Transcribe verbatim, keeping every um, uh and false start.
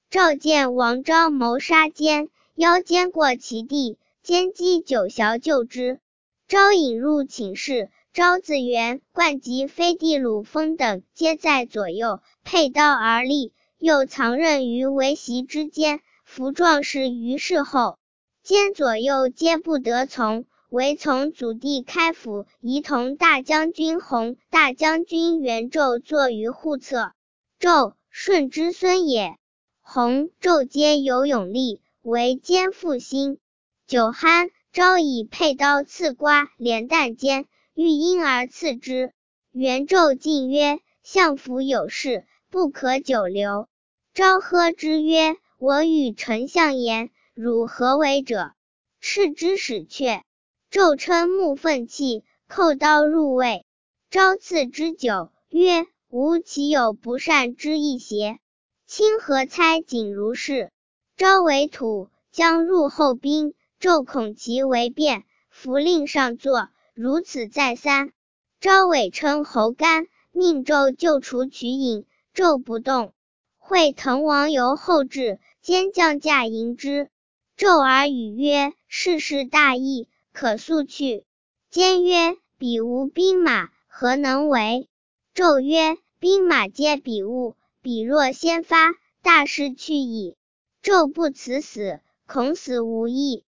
召见王昭谋杀奸，邀奸过其地，奸击九淆救之。昭引入寝室，昭子元、冠及飞地鲁封等皆在左右，佩刀而立，又藏刃于围席之间，伏壮士于事后。兼左右皆不得从，唯从祖弟开府仪同大将军弘、大将军元胄坐于户侧。胄，舜之孙也。弘、胄皆有勇力，为奸复兴。酒酣，昭以佩刀刺瓜连旦间，欲因而刺之。元胄进曰：相府有事，不可久留。昭喝之曰：我与丞相言，汝何为者？斥之使却。胄称目愤气，扣刀入胃。昭赐之酒，曰：吾岂有不善之意邪？清何猜谨如是。昭为土，将入后兵，胄恐其为变，弗令上坐，如此再三。昭伪称侯干，命胄就除取饮，胄不动。会滕王由后至，兼降驾迎之。胄而语曰：世事大义，可速去。兼曰：彼无兵马，何能为？胄曰：兵马皆彼物，彼若先发，大事去矣。胄不辞死，恐死无益。